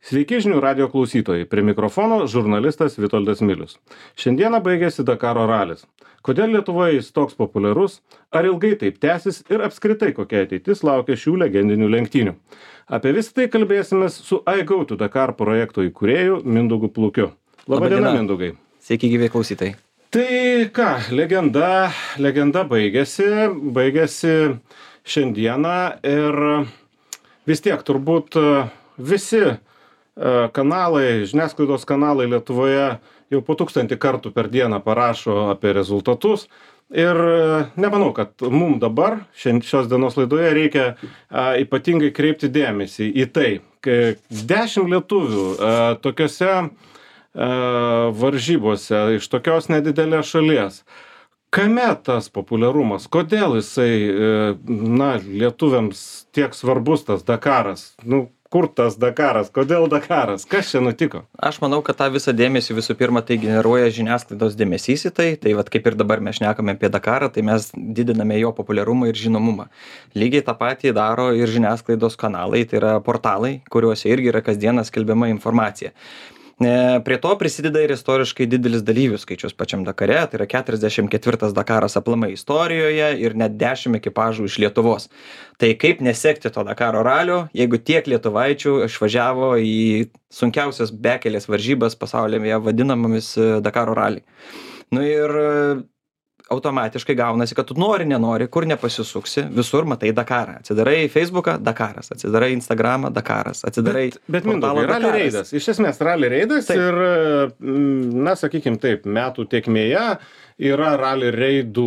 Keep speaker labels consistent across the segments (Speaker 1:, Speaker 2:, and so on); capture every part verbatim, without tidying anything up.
Speaker 1: Sveiki žinių radio klausytojai, prie mikrofono žurnalistas Vitoldas Milius. Šiandieną baigėsi Dakaro ralis. Kodėl Lietuvoje jis toks populiarus, ar ilgai taip tęsis ir apskritai kokia ateitis laukia šių legendinių lenktynių. Apie visą tai kalbėsimės su I Go to Dakar projekto įkūrėju Mindaugu Plukiu. Labadiena, Mindaugai.
Speaker 2: Sveiki gyvi klausytojai.
Speaker 1: Tai ką, legenda, legenda baigėsi, baigėsi šiandieną ir vis tiek turbūt visi kanalai, žiniasklaidos kanalai Lietuvoje jau po tūkstantį kartų per dieną parašo apie rezultatus. Ir nemanau, kad mums dabar, šios dienos laidoje, reikia a, ypatingai kreipti dėmesį į tai, kai dešimt lietuvių a, tokiose a, varžybose iš tokios nedidelės šalies. Kame tas populiarumas? Kodėl jisai, na, lietuviams tiek svarbus tas Dakaras? Nu, kur tas Dakaras? Kodėl Dakaras? Kas čia nutiko?
Speaker 2: Aš manau, kad tą visą dėmesį visų pirma tai generuoja žiniasklaidos dėmesys į tai. Tai vat, kaip ir dabar mes šnekame apie Dakarą, tai mes didiname jo populiarumą ir žinomumą. Lygiai tą patį daro ir žiniasklaidos kanalai, tai yra portalai, kuriuose irgi yra kasdieną skelbiama informacija. Prie to prisideda ir istoriškai didelis dalyvių skaičius pačiam Dakare, tai yra keturiasdešimt ketvirtas Dakaras aplamai istorijoje ir net dešimt ekipažų iš Lietuvos. Tai kaip nesekti to Dakaro ralio, jeigu tiek lietuvaičių išvažiavo į sunkiausias bekelės varžybas pasaulyje vadinamomis Dakaro raliai. Nu ir automatiškai gaunasi, kad tu nori, nenori, kur nepasisuksi, visur matai Dakarą. Atsidarai Facebooką, Dakaras, atsidarai Instagramą, Dakaras, atsidarai...
Speaker 1: Bet, bet Mindaugai, rally reidas, iš esmės rally reidas taip. Ir, na, sakykim taip, metų tėkmėje yra rally reidų,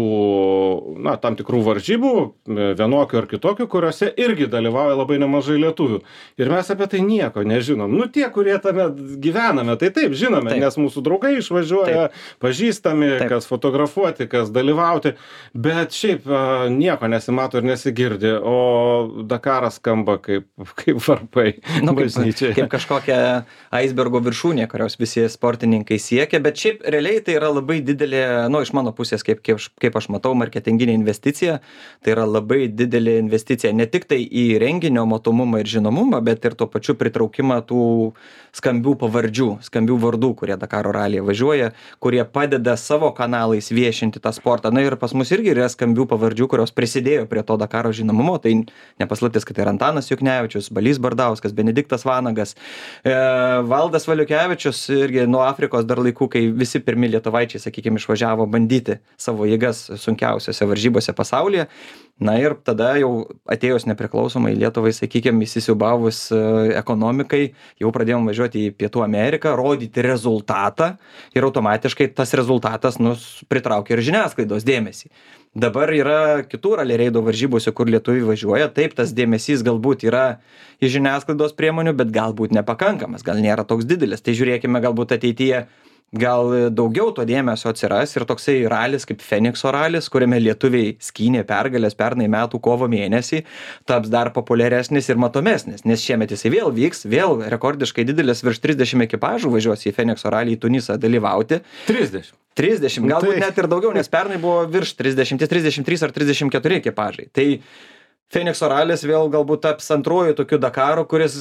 Speaker 1: na, tam tikrų varžybų, vienokių ar kitokių, kuriuose irgi dalyvauja labai nemažai lietuvių. Ir mes apie tai nieko nežinom. Nu, tie, kurie tame gyvename, tai taip, žinome, taip. Nes mūsų draugai išvažiuoja, taip. Pažįstami, taip. Kas fotografuoti, kas dalyvauti, bet šiaip nieko nesimato ir nesigirdi, o Dakaras skamba kaip, kaip varpai.
Speaker 2: Nu, kaip, kaip kažkokia aisbergo viršūnė, kurios visi sportininkai siekia, bet šiaip realiai tai yra labai didelė, nu, iš mano pusės, kaip, kaip, kaip aš matau, marketinginė investicija, tai yra labai didelė investicija ne tik tai į renginio matomumą ir žinomumą, bet ir tuo pačiu pritraukimą tų skambių pavardžių, skambių vardų, kurie Dakaro ralyje važiuoja, kurie padeda savo kanalais viešinti tą sportą. Na ir pas mus irgi yra skambių pavardžių, kurios prisidėjo prie to Dakaro žinomumo. Tai nepaslaptis, kad tai yra Antanas Juknevičius, Balys Bardauskas, Benediktas Vanagas, e, Valdas Valiukevičius irgi nuo Afrikos dar laikų, kai visi pirmi lietuvaičiai, sakykime, išvažiavo bandyti savo jėgas sunkiausiose varžybose pasaulyje. Na ir tada jau atėjus nepriklausomai Lietuvai, sakykime, įsisiubavus ekonomikai, jau pradėjom važiuoti į Pietų Ameriką, rodyti rezultatą ir automatiškai tas rezultatas nus pritraukia ir žiniasklaidos dėmesį. Dabar yra kitų rally reido varžybose, kur lietuviai važiuoja, taip tas dėmesys galbūt yra iš žiniasklaidos priemonių, bet galbūt nepakankamas, gal nėra toks didelis. Tai žiūrėkime, galbūt ateityje gal daugiau to dėmesio atsiras ir toksai ralis kaip Fenikso ralis, kuriame lietuviai skynė pergalės pernai metų kovo mėnesį, taps dar populiaresnis ir matomesnis, nes šiemet jisai vėl vyks, vėl rekordiškai didelis, virš trisdešimt ekipažų važiuos į Fenikso ralį į Tunisą dalyvauti.
Speaker 1: trisdešimt.
Speaker 2: trisdešimt, galbūt tai... net ir daugiau, nes pernai buvo virš trisdešimt, trisdešimt trys ar trisdešimt keturi ekipažai. Tai Fenikso ralis vėl galbūt taps antruoju tokiu Dakaru, kuris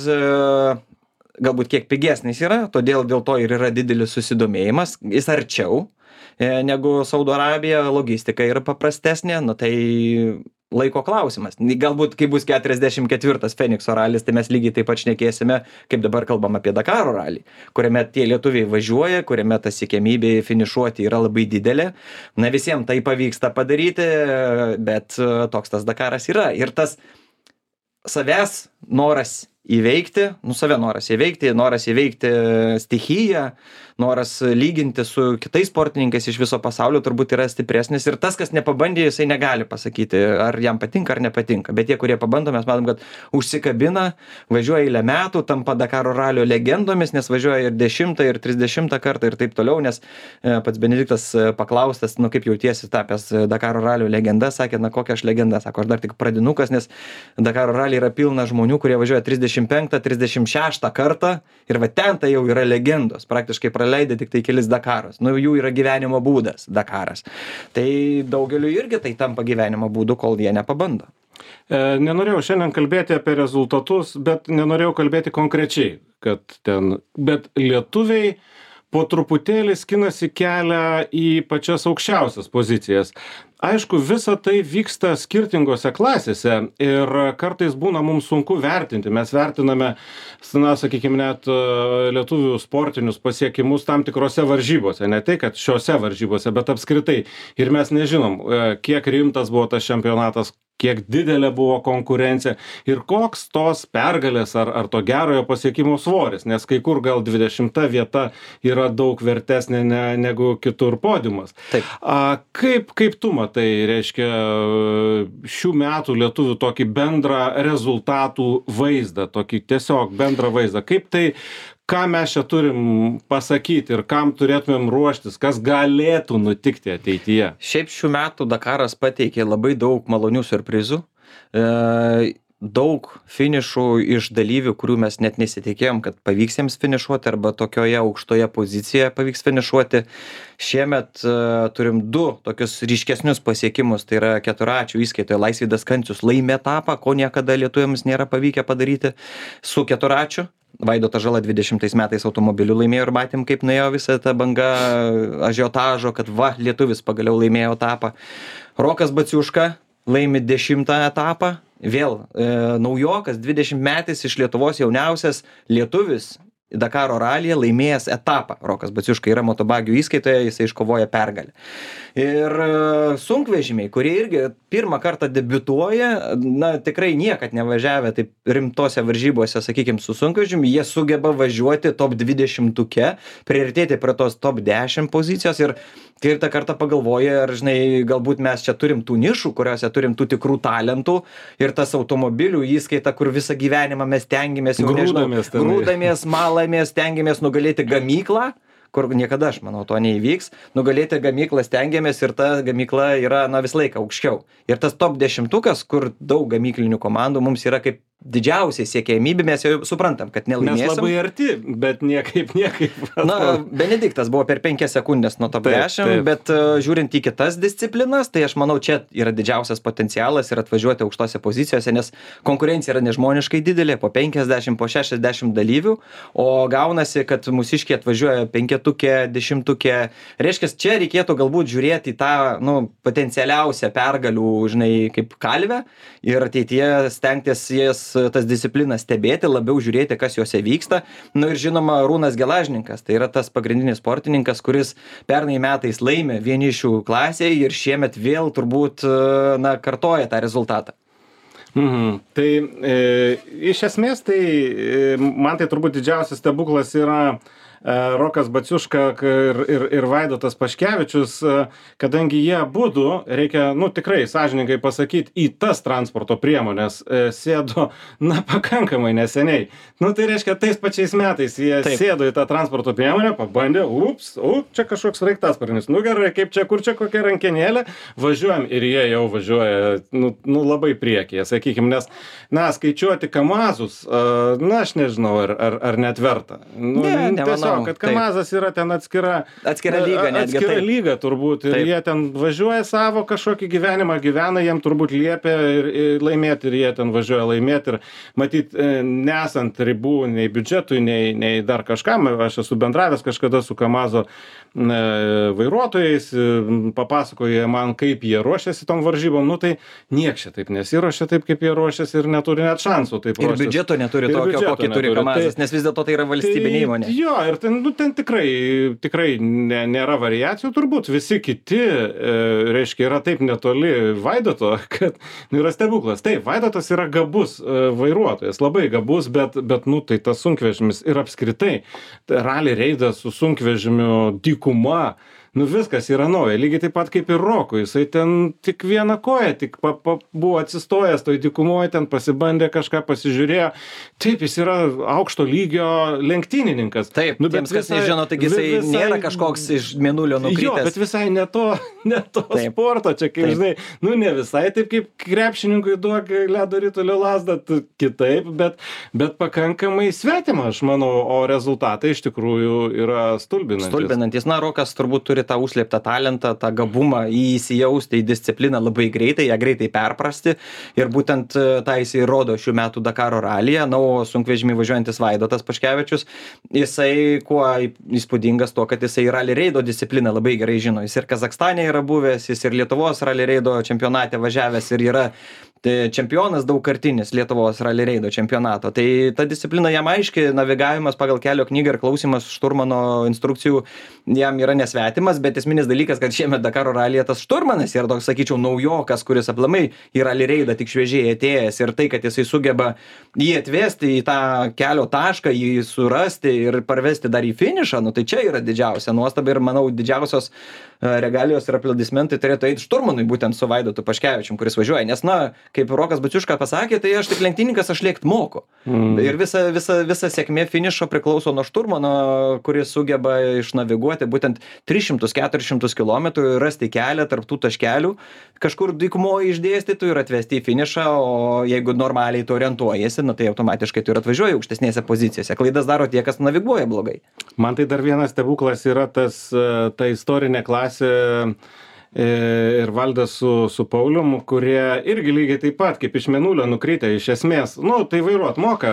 Speaker 2: galbūt kiek pigesnis yra, todėl dėl to ir yra didelis susidomėjimas, jis arčiau negu Saudo Arabija, logistika yra paprastesnė, nu tai laiko klausimas. Galbūt, kai bus keturiasdešimt ketvirtas Fenikso ralis, tai mes lygiai taip pat šnekėsime, kaip dabar kalbam apie Dakaro ralį, kuriame tie lietuviai važiuoja, kuriame ta siekiamybė finišuoti yra labai didelė. Na visiems tai pavyksta padaryti, bet toks tas Dakaras yra. Ir tas savęs noras įveikti, nu save noras įveikti, noras įveikti stichiją, noras lyginti su kitais sportininkais iš viso pasaulio turbūt yra stipresnis ir tas, kas nepabandė, jisai negali pasakyti, ar jam patinka ar nepatinka. Bet tie, kurie pabando, mes matom, kad užsikabina, važiuoja eilę metų, tampa Dakaro ralio legendomis, nes važiuoja ir dešimtą, ir trisdešimtą kartą ir taip toliau, nes pats Benediktas paklaustas, nu kaip jautiesi tapęs Dakaro ralio legenda, sakė, na kokia aš legenda, sako, aš dar tik pradinukas, nes Dakaro ralį yra pilna žmonių, kurie važiuoja trisdešimt penktą, trisdešimt šeštą kartą ir va ten tai jau yra legendos, praktiškai praleidę tik tai kelis Dakarus, nu jų yra gyvenimo būdas Dakaras. Tai daugeliu irgi tai tampa gyvenimo būdu, kol jie nepabando.
Speaker 1: Nenorėjau šiandien kalbėti apie rezultatus, bet nenorėjau kalbėti konkrečiai, kad ten, bet lietuviai po truputėlį skinasi kelią į pačias aukščiausias pozicijas. Aišku, visa tai vyksta skirtingose klasėse ir kartais būna mums sunku vertinti. Mes vertiname, na, sakykime, net lietuvių sportinius pasiekimus tam tikrose varžybose. Ne tai, kad šiose varžybose, bet apskritai. Ir mes nežinom, kiek rimtas buvo tas čempionatas, kiek didelė buvo konkurencija ir koks tos pergalės ar, ar to gerojo pasiekimo svoris, nes kai kur gal dvidešimta vieta yra daug vertesnė ne, negu kitur podiumas.
Speaker 2: Taip.
Speaker 1: A, kaip, kaip tu matai, reiškia, šių metų lietuvių tokį bendrą rezultatų vaizdą, tokį tiesiog bendrą vaizdą, kaip tai, ką mes čia turim pasakyti ir kam turėtumėm ruoštis, kas galėtų nutikti ateityje?
Speaker 2: Šiaip šių metų Dakaras pateikė labai daug malonių siurprizų. E, daug finišų iš dalyvių, kurių mes net nesitikėjom, kad pavyks jiems finišuoti arba tokioje aukštoje pozicijoje pavyks finišuoti. Šiemet e, turim du tokius ryškesnius pasiekimus, tai yra keturračių įskaitoje Laisvydas Kancius laimė etapą, ko niekada lietuviams nėra pavykę padaryti su keturračiu. Vaidotas Žala dvidešimtais metais automobiliu laimėjo ir matėm, kaip nuėjo visa ta banga ažiotažo, kad va, lietuvis pagaliau laimėjo etapą. Rokas Baciuška laimi dešimtą etapą, vėl e, naujokas, dvidešimtmetis iš Lietuvos jauniausias lietuvis Dakaro ralyje laimėjęs etapą. Rokas Baciuška yra motobagių įskaitoje, jisai iškovoja pergalę. Ir sunkvežimiai, kurie irgi pirmą kartą debiutuoja, na tikrai niekad nevažiavę taip rimtose varžybose, sakykime, su sunkvežimiu, jie sugeba važiuoti top dvidešimtuke, priartėti prie tos top dešimt pozicijos ir ir tą kartą pagalvoja, ar žinai, galbūt mes čia turim tų nišų, kuriuose turim tų tikrų talentų ir tas automobilių įskaita, kur visą gyvenimą mes stengiamės, jau nežinau, grūdamės, malamės, stengiamės nugalėti gamyklą, kur niekada, aš manau, to neįvyks. Nugalėti gamyklą stengiamės ir ta gamykla yra, na, vis laiką aukščiau. Ir tas top dešimtukas, kur daug gamyklinių komandų mums yra kaip didžiausiai siekiamybė, mes jau suprantam, kad nelaimėsim.
Speaker 1: Mes labai arti, bet niekaip, niekaip.
Speaker 2: Na, Benediktas buvo per penkias sekundės nuo top dešimt, bet uh, žiūrint į kitas disciplinas, tai aš manau, čia yra didžiausias potencialas ir atvažiuoti aukštose pozicijose, nes konkurencija yra nežmoniškai didelė, po penkiasdešimt, po šešiasdešimt dalyvių, o gaunasi, kad mūsiškiai atvažiuoja penketukė, dešimtukė. Reiškia, čia reikėtų galbūt žiūrėti į tą, nu, potencialiausią pergalių, žinai, kaip kalvę ir ateityje stengtis jas tas disciplinas stebėti, labiau žiūrėti, kas juose vyksta. Nu ir žinoma, Arūnas Gelažninkas, tai yra tas pagrindinis sportininkas, kuris pernai metais laimė vienišių klasėje ir šiemet vėl turbūt, na, kartoja tą rezultatą.
Speaker 1: Mhm. Tai e, iš esmės, tai e, man tai turbūt didžiausias stebuklas yra Rokas Baciuška ir, ir, ir Vaidotas Paškevičius, kadangi jie abudu, reikia, nu, tikrai sąžiningai pasakyti, į tas transporto priemonės sėdo, na, pakankamai neseniai. Nu, tai reiškia, tais pačiais metais jie Taip. sėdo į tą transporto priemonę, pabandė, ups, up, čia kažkoks raiktasparnis, nu gerai, kaip čia, kur čia kokia rankenėlė, važiuojam ir jie jau važiuoja, nu, nu labai priekyje, sakykime, nes, na, skaičiuoti kamazus, na, aš nežinau, ar, ar, ar net verta. Nu,
Speaker 2: ne, nemanau.
Speaker 1: Kad Kamazas yra ten atskira,
Speaker 2: atskira lyga, netgi
Speaker 1: atskira
Speaker 2: taip.
Speaker 1: lyga turbūt ir taip. Jie ten važiuoja savo kažkokį gyvenimą, gyvena, jiem turbūt liepia ir, ir laimėti ir jie ten važiuoja laimėti ir matyt, nesant ribų nei biudžetui, nei, nei dar kažkam, aš esu bendravęs kažkada su Kamazo vairuotojais, papasakoja man, kaip jie ruošiasi tom varžybom, nu tai nieks čia taip nesiruošia taip, kaip jie ruošiasi ir neturi net šansų taip ruoštis.
Speaker 2: Ir biudžeto neturi
Speaker 1: ir
Speaker 2: tokio,
Speaker 1: biudžeto
Speaker 2: kokį
Speaker 1: neturi.
Speaker 2: turi Kamazas, tai, nes vis dėlto tai yra valstybinė
Speaker 1: tai,
Speaker 2: įmonė.
Speaker 1: Jo, ir ten, nu, ten tikrai, tikrai ne, nėra variacijų turbūt, visi kiti, e, reiškia, yra taip netoli Vaidoto, kad nu, yra stebuklas. Taip, Vaidotas yra gabus e, vairuotojas, labai gabus, bet, bet, nu, tai tas sunkvežimis ir apskritai, rally reidas su sunkvežimiu dykuma, nu viskas yra nauja, lygiai taip pat kaip ir Rokui, jisai ten tik vieną koją, tik pa, pa, buvo atsistojęs toj dykumoje, ten pasibandė kažką, pasižiūrėjo, taip, jis yra aukšto lygio lenktynininkas.
Speaker 2: Taip, nu, tiems, kas visai, nežino, taigi jisai visai, nėra kažkoks iš mėnulio nukritęs.
Speaker 1: Jo, bet visai ne to, ne to sporto, čia kaip taip. Žinai, nu ne visai taip kaip krepšininkui duok ledo ritulio lazdą, kitaip, bet, bet pakankamai svetima, aš manau, o rezultatai iš tikrųjų yra stulbinantis.
Speaker 2: Stulbinantis, na, Rokas turbūt turi turi tą užslėptą talentą, tą gabumą įsijausti į discipliną labai greitai, ją greitai perprasti ir būtent tą jisai rodo šių metų Dakaro ralyje. Na, o sunkvežimį važiuojantis Vaidotas Paškevičius, jisai kuo įspūdingas to, kad jisai rally reido discipliną labai gerai žino. Jis ir Kazakstane yra buvęs, jis ir Lietuvos rally reido čempionate važiavęs ir yra tai čempionas daugkartinis Lietuvos rally reido čempionato. Tai ta disciplina jam aiški, navigavimas pagal kelio knygą ir klausimas šturmano instrukcijų jam yra nesvetimas, bet esminis dalykas, kad šiemet Dakaro ralyje tas šturmanas yra toks, sakyčiau, naujokas, kuris aplamai į rally reidą tik šviežiai atėjęs ir tai, kad jisai sugeba jį atvesti į tą kelio tašką, jį surasti ir parvesti dar į finišą, nu tai čia yra didžiausia nuostaba ir manau didžiausios regalijos ir aplodismentai turėtų eiti šturmanui būtent su Vaidotu Paškevičium, kuris važiuoja, nes na, kaip Rokas Baciuška pasakė, tai aš tik lenktynininkas, aš lėkt moku. Mm. Ir visa, visa, visa sėkmė finišo priklauso nuo šturmano, kuris sugeba išnaviguoti būtent tris šimtus keturis šimtus kilometrų ir rasti kelią tarp tų taškelių, kažkur dykumoje išdėstytų ir atvesti į finišą, o jeigu normaliai tu orientuojasi, na tai automatiškai tu ir atvažiuoji aukštesnėse pozicijose. Klaidas daro tie, kas naviguoja blogai.
Speaker 1: Man tai dar vienas stebuklas yra tas, ta istorinė klasė ir Valdas su, su Paulium, kurie irgi lygiai taip pat, kaip iš mėnulio nukritę iš esmės, nu, tai vairuot moka,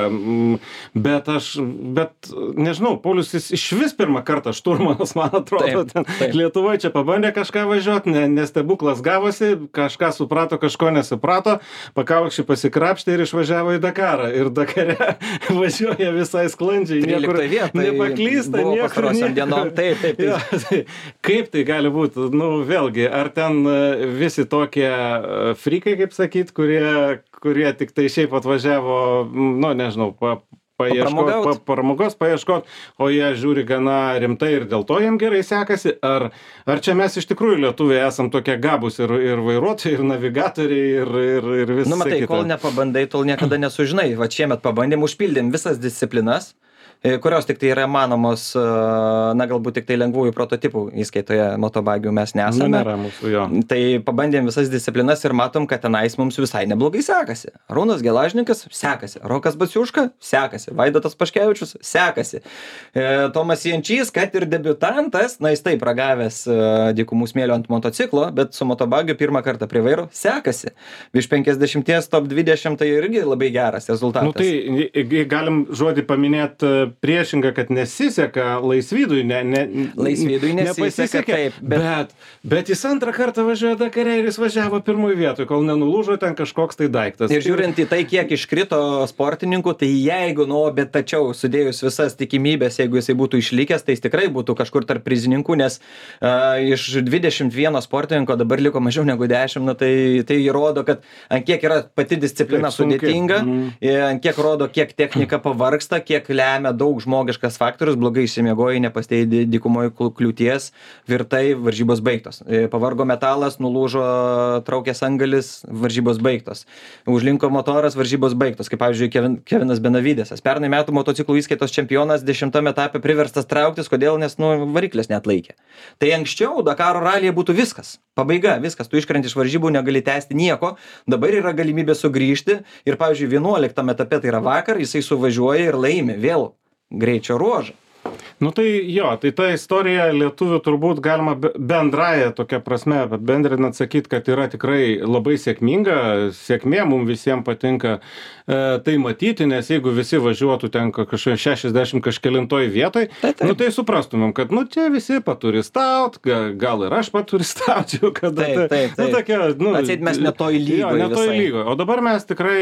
Speaker 1: bet aš, bet, nežinau, Paulius jis iš vis pirmą kartą šturmanas, man atrodo,
Speaker 2: taip, taip.
Speaker 1: ten Lietuvoje čia pabandė kažką važiuoti, ne, nestebuklas gavosi, kažką suprato, kažko nesuprato, pakaukščiai pasikrapštė ir išvažiavo į Dakarą, ir Dakare važiuoja visai sklandžiai, niekur nepaklysta, niekur
Speaker 2: dienom, taip, taip, taip.
Speaker 1: Ja, tai, kaip tai gali būti, nu, vėlgi, ar ten visi tokie frikai, kaip sakyt, kurie, kurie tik tai šiaip atvažiavo, nu, nežinau, pa, paieškot, pa, pramogos paieškot, o jie žiūri gana rimtai ir dėl to jiem gerai sekasi, ar, ar čia mes iš tikrųjų lietuviai esam tokie gabūs ir, ir vairuotojai, ir navigatoriai, ir, ir, ir visą
Speaker 2: nu, matai,
Speaker 1: kitą.
Speaker 2: Kol nepabandai, tol niekada nesužinai. Va šiemet pabandėm, užpildėm visas disciplinas, kurios tik tai yra manomos, na galbūt tik tai lengvųjų prototipų įskaitoje motobagių mes nesame.
Speaker 1: Nu, nėra mūsų, jo.
Speaker 2: Tai pabandėm visas disciplinas ir matom, kad tenais mums visai neblogai sekasi. Arūnas Gelažnikas sekasi, Rokas Baciuška sekasi, Vaidotas Paškevičius sekasi. E, Tomas Jančys, kad ir debiutantas, na jis taip ragavęs e, dykumų smėlio ant motociklo, bet su motobagiu pirmą kartą prie vairo sekasi. Virš penkiasdešimties top dvidešimt tai irgi labai geras rezultatas.
Speaker 1: Nu tai galim žodį paminėti priešinga, kad nesiseka Laisvydui, ne, ne,
Speaker 2: Laisvydui nesiseka, taip,
Speaker 1: bet... bet, bet jis antrą kartą važiuoja Dakare ir jis važiavo pirmųjų vietoj, kol nenulūžo ten kažkoks tai daiktas.
Speaker 2: Ir žiūrint į tai, kiek iškrito sportininkų, tai jeigu, nu, bet tačiau sudėjus visas tikimybės, jeigu jisai būtų išlikęs, tai jis tikrai būtų kažkur tarp prizininkų, nes uh, iš dvidešimt vieno sportininko dabar liko mažiau negu dešimt, nu, tai, tai įrodo, kad ant kiek yra pati disciplina taip, sudėtinga, mm. ant kiek rodo, kiek technika pavargsta, kiek lemia daug žmogiškas faktorius, blogai išsimiegojai, nepastėjai dykumoje kliūties, virtai, varžybos baigtos. Pavargo metalas, nulūžo traukės angalis, varžybos baigtos. Užlinko motoras, varžybos baigtos. Kaip pavyzdžiui, Kevin, Kevinas Benavydėsas. Pernai metų motociklų įskaitos čempionas dešimtame etape priverstas trauktis, kodėl, nes nu, variklės neatlaikė. Tai anksčiau Dakaro ralyje būtų viskas. Pabaiga, viskas. Tu iškrenti iš varžybų, negali tęsti nieko. Dabar yra galimybė sugrįžti ir, pavyzdžiui, vienuoliktame etape, tai yra vakar, jisai suvažiuoja ir laimi vėl greičio ruožą.
Speaker 1: Nu tai jo, tai ta istorija lietuvių turbūt galima bendraja tokia prasme apibendrinant sakyti, kad yra tikrai labai sėkminga, sėkmė mums visiems patinka e, tai matyti, nes jeigu visi važiuotų ten kažkoje šešiasdešimt kažkelintoj vietoj, tai, tai. Nu tai suprastumėm, kad nu čia visi paturistaut, gal, gal ir aš paturistaučiau, kad
Speaker 2: taip, taip, taip.
Speaker 1: Nu, tokia, nu,
Speaker 2: atseit mes netoj lygoje.
Speaker 1: Jo, netoj lygoje. O dabar mes tikrai,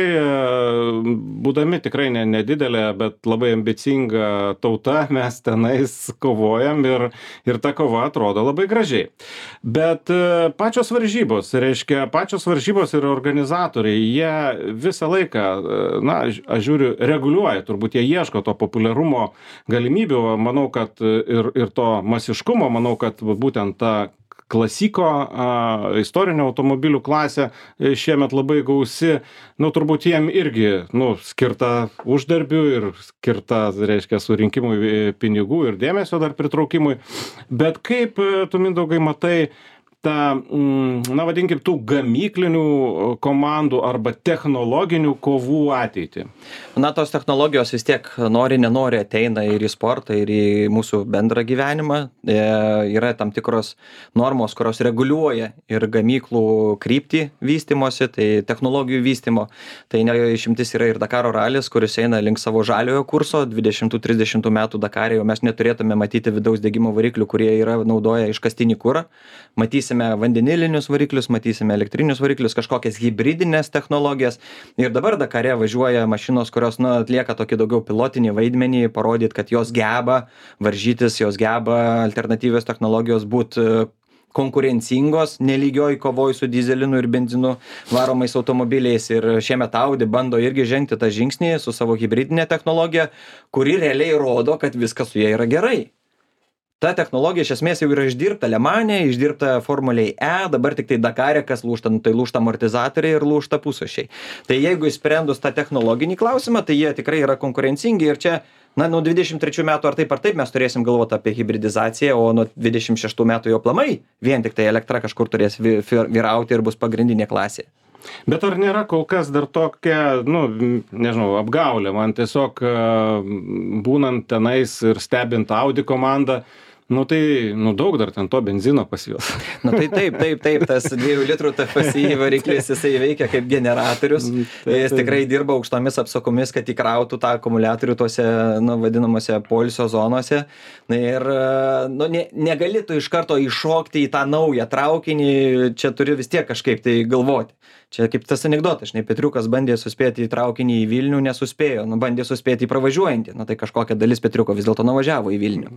Speaker 1: būdami tikrai ne, nedidelė, bet labai ambicinga tauta, mes tenais kovojam ir, ir ta kova atrodo labai gražiai. Bet pačios varžybos, reiškia, pačios varžybos ir organizatoriai, jie visą laiką, na, aš žiūriu, reguliuoja, turbūt jie ieško to populiarumo galimybių, manau, kad ir, ir to masiškumo, manau, kad būtent ta klasiko a, istorinio automobilių klasė šiemet labai gausi, nu turbūt jiem irgi, nu, skirta uždarbių ir skirta, reiškia, surinkimui pinigų ir dėmesio dar pritraukimui. Bet kaip tu, Mindaugai, matai tą, na vadinkim, tų gamyklinių komandų arba technologinių kovų ateitį?
Speaker 2: Na, tos technologijos vis tiek nori, nenori ateina ir į sportą, ir į mūsų bendrą gyvenimą. E, yra tam tikros normos, kurios reguliuoja ir gamyklų kryptį vystimosi, tai technologijų vystymo. Tai ne išimtis yra ir Dakaro ralis, kuris eina link savo žaliojo kurso. dvidešimtų trisdešimtų metų Dakare jau mes neturėtume matyti vidaus degimo variklių, kurie yra naudoja iškastinį kurą. Matysime vandenilinius variklius, matysime elektrinius variklius, kažkokias hybridinės technologijas. Ir dabar Dakare važiuoja mašinos, kurios nu, atlieka tokį daugiau pilotinį vaidmenį, parodyti, kad jos geba varžytis, jos geba alternatyvios technologijos būti konkurencingos, nelygioj kovoj su dyzelinu ir benzinu varomais automobiliais. Ir šiemet Audi bando irgi žengti tą žingsnį su savo hybridinė technologija, kuri realiai rodo, kad viskas su ja yra gerai. Ta technologija iš esmės jau yra išdirbta Le Mane, išdirbta Formuliai E, dabar tik tai Dakare, kas lūžta, nu, tai lūžta amortizatoriai ir lūžta pusušiai. Tai jeigu išsprendus tą technologinį klausimą, tai jie tikrai yra konkurencingi ir čia, na, nuo dvidešimt trečių metų ar taip ar taip mes turėsim galvoti apie hybridizaciją, o nuo dvidešimt šeštų metų jau aplamai vien tik tai elektra kažkur turės vyrauti ir bus pagrindinė klasė.
Speaker 1: Bet ar nėra kol kas dar tokia, nu, nežinau, apgaulė, man tiesiog būnant tenais ir stebint Audi komandą, nu tai, nu daug dar ten to benzino pas juos.
Speaker 2: Na tai taip, taip, taip, tas dviejų litrų T F S I variklis, jisai veikia kaip generatorius, jis tikrai dirba aukštomis apsukomis, kad įkrautų tą akumuliatorių tuose, nu, vadinamuose poilsio zonuose. Na ir, nu, ne, negali tu iš karto iššokti į tą naują traukinį, čia turi vis tiek kažkaip tai galvoti. Čia kaip tas anekdotas, žinai, Petriukas bandė suspėti į traukinį į Vilnių, nesuspėjo, nu bandė suspėti į pravažiuojantį, na tai kažkokia dalis Petriuko vis dėlto nuvažiavo į Vilnių.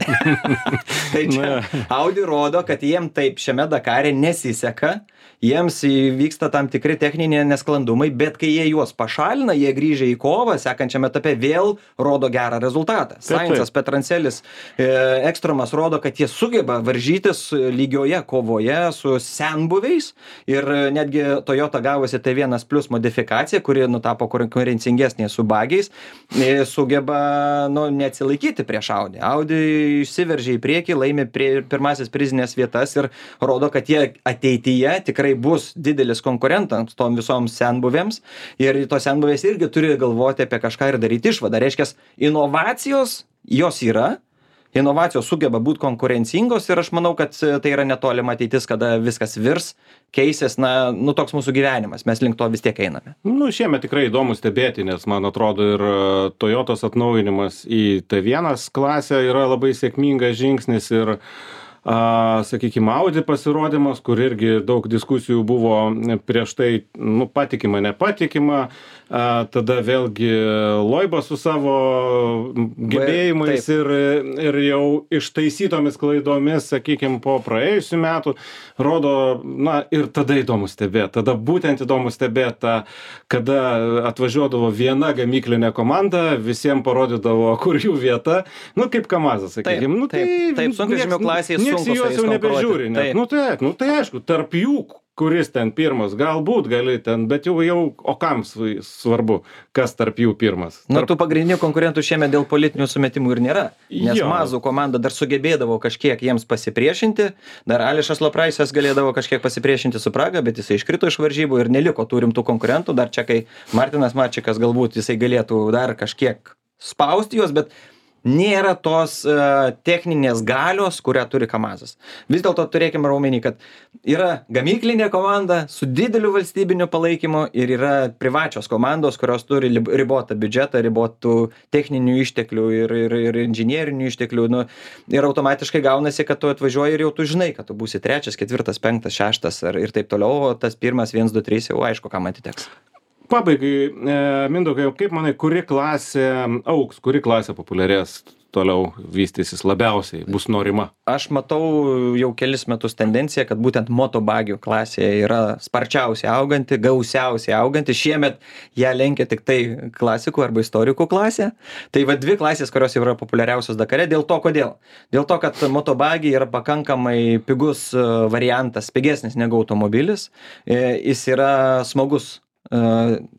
Speaker 2: Tai čia Audi rodo, kad jiem taip šiame Dakare nesiseka, jiems vyksta tam tikri techniniai nesklandumai, bet kai jie juos pašalina, jie grįžę į kovą, sekančiame etape vėl rodo gerą rezultatą. Sainzas, Petrancelis, e, Ekstrumas rodo, kad jie sugeba varžytis lygioje kovoje su senbuviais ir netgi Toyota gavosi T vienas plus modifikacija, kuri nutapo konkurencingesnė su bagiais, e, sugeba nu, neatsilaikyti prieš Audi. Audi išsiveržė į priekį, laimė prie, pirmasis prizinės vietas ir rodo, kad jie ateityje tikrai bus didelis konkurentas tom visoms senbuvėms ir tos senbuvės irgi turi galvoti apie kažką ir daryti išvadą. Reiškia, inovacijos jos yra, inovacijos sugeba būti konkurencingos ir aš manau, kad tai yra netolima ateitis, kada viskas virs, keisis, na, nu toks mūsų gyvenimas, mes link to vis tiek einame.
Speaker 1: Nu, šiemet tikrai įdomu stebėti, nes man atrodo ir Toyotos atnaujinimas į T vienas klasę yra labai sėkmingas žingsnis ir A, sakykime, Audi pasirodymas, kur irgi daug diskusijų buvo prieš tai, nu, patikima, nepatikima, a, tada vėlgi Loiba su savo gebėjimais ir, ir jau ištaisytomis klaidomis, sakykime, po praėjusių metų, rodo, na, ir tada įdomu stebėti, tada būtent įdomu stebėti, kada atvažiuodavo viena gamyklinė komanda, visiems parodydavo, kur jų vieta, nu, kaip Kamazas, sakykime. Nu,
Speaker 2: taip, taip, taip, sunkvežimių klasėje sunku
Speaker 1: su juos jau nebežiūri, net. Nu, tai, nu, tai aišku, tarp jų, kuris ten pirmas, galbūt gali ten, bet jau, jau o kam svarbu, kas tarp jų pirmas.
Speaker 2: Tarp... Nu, tų pagrindinių konkurentų šiemet dėl politinių sumetimų ir nėra, nes jo. Mazų komanda dar sugebėdavo kažkiek jiems pasipriešinti, dar Ališas Lopraisas galėdavo kažkiek pasipriešinti su Praga, bet jisai iškrito iš varžybų ir neliko tų rimtų konkurentų, dar čia kai Martinas Mačikas galbūt jisai galėtų dar kažkiek spausti juos, bet nėra tos uh, techninės galios, kurią turi Kamazas. Vis dėlto turėkime raumenį, kad yra gamyklinė komanda su dideliu valstybiniu palaikymu ir yra privačios komandos, kurios turi ribotą biudžetą, ribotų techninių išteklių ir, ir, ir inžinierinių išteklių. Nu, ir automatiškai gaunasi, kad tu atvažiuoji ir jau tu žinai, kad tu būsi trečias, ketvirtas, penktas, šeštas ir, ir taip toliau, o tas pirmas, vienas, du, trys jau aišku, kam atiteks.
Speaker 1: Pabaigai, e, Mindaugai, kaip manai, kuri klasė augs, kuri klasė populiarės, toliau vystysis labiausiai, bus norima?
Speaker 2: Aš matau jau kelis metus tendenciją, kad būtent motobagių klasė yra sparčiausiai auganti, gausiausiai auganti. Šiemet ją lenkia tik tai klasikų arba istorikų klasė. Tai va dvi klasės, kurios jau yra populiariausios Dakare. Dėl to kodėl? Dėl to, kad motobagiai yra pakankamai pigus variantas, pigesnis negu automobilis. Jis yra smagus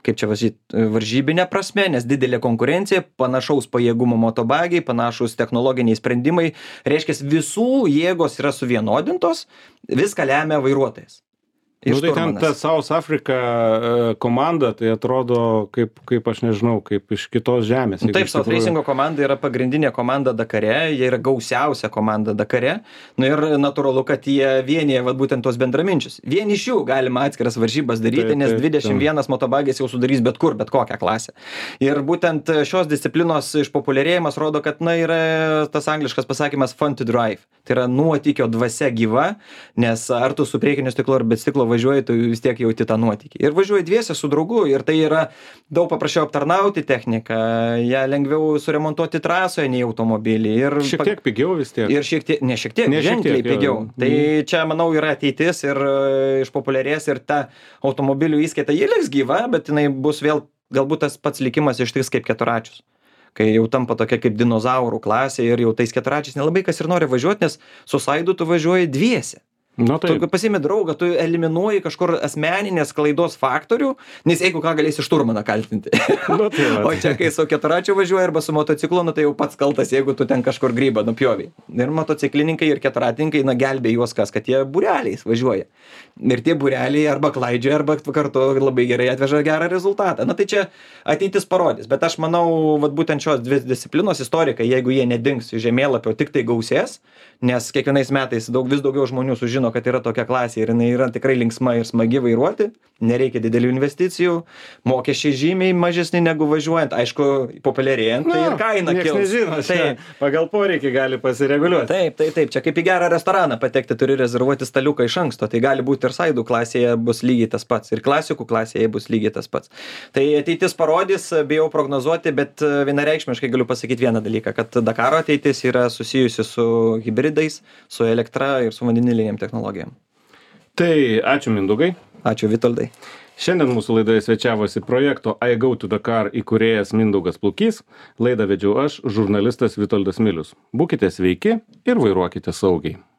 Speaker 2: kaip čia važyt, varžybinė prasme, nes didelė konkurencija, panašaus pajėgumo motobagiai, panašus technologiniai sprendimai, reiškia, visų jėgos yra suvienodintos, viską lemia vairuotojas.
Speaker 1: Nu, tai ten ta South Africa komanda, tai atrodo kaip, kaip aš nežinau, kaip iš kitos žemės.
Speaker 2: Nu, taip, South Racingo komanda yra pagrindinė komanda Dakare, jie yra gausiausia komanda Dakare. Nu ir natūralu, kad jie vienyje vat, būtent tos bendraminčius. Vien iš jų galima atskiras varžybas daryti, taip, nes dvidešimt vienas motobagis jau sudarys bet kur, bet kokią klasę. Ir būtent šios disciplinos išpopuliarėjimas rodo, kad na, yra tas angliškas pasakymas fun to drive. Tai yra nuotykio dvasia gyva, nes ar tu su priekiniu stiklu ar be stiklo važiuoji, tu vis tiek jauti tą nuotykį. Ir važiuoji dviese su draugu, ir tai yra daug paprasčiau aptarnauti techniką, ją lengviau suremontuoti trasoje nei automobilį. Ir
Speaker 1: šiek tiek pigiau vis tiek.
Speaker 2: Ir šiek tiek, ne šiek tiek,
Speaker 1: ne šiek
Speaker 2: ženkliai
Speaker 1: tiek,
Speaker 2: pigiau.
Speaker 1: Jau.
Speaker 2: Tai čia, manau, yra ateitis ir išpopuliarės ir ta automobilių įskaita, ji liks gyva, bet jinai bus vėl galbūt tas pats likimas ištiks kaip keturračius. Kai jau tampa tokia kaip dinozaurų klasė ir jau tais keturračiais nelabai kas ir nori važiuoti, nes su Saidu tu važiuoji dviese.
Speaker 1: Nu, tai...
Speaker 2: Tu pasiimi draugą, tu eliminuoji kažkur asmeninės klaidos faktorių, nes jeigu ką galėsi šturmaną kaltinti.
Speaker 1: Nu, tai
Speaker 2: o čia kai su keturračiu važiuoji arba su motociklu, nu, tai jau pats kaltas, jeigu tu ten kažkur grybą nupjoviai. Ir motociklininkai ir keturratininkai, na, gelbė juos kas, kad jie būreliais važiuoja. Ir tie būreliai arba klaidžioja, arba kartu labai gerai atveža gerą rezultatą. Na tai čia ateitis parodys, bet aš manau, vat, būtent šios dvi disciplinos istorikai, jeigu jie nedings iš žemėlapio, tik tai gausės, nes kiekvienais metais daug, vis daugiau žmonių sužino, kad yra tokia klasė ir jinai yra tikrai linksma ir smagi vairuoti, nereikia didelių investicijų, mokesčiai žymiai mažesni negu važiuojant, aišku, populiarėjant, tai ir kaina kils.
Speaker 1: Nežino, taip, pagal poreikį gali pasireguliuoti.
Speaker 2: Taip, taip, taip, čia kaip į gerą restoraną patekti turi rezervuoti staliuką iš anksto, tai gali būti ir Saidų klasėje bus lygiai tas pats, ir klasikų klasėje bus lygiai tas pats. Tai ateitis parodys, bijau prognozuoti, bet vienareikšmiškai galiu pasakyti vieną dalyką, kad Dakaro ateitis yra susijusi su hibridais, su elektra ir su vandenilinėm technologijom.
Speaker 1: Tai ačiū Mindaugai.
Speaker 2: Ačiū Vitoldai.
Speaker 1: Šiandien mūsų laidoje svečiavosi projekto I Go to Dakar įkūrėjas Mindaugas Plukys. Laidą vedžiau aš, žurnalistas Vitoldas Milius. Būkite sveiki ir vairuokite saugiai.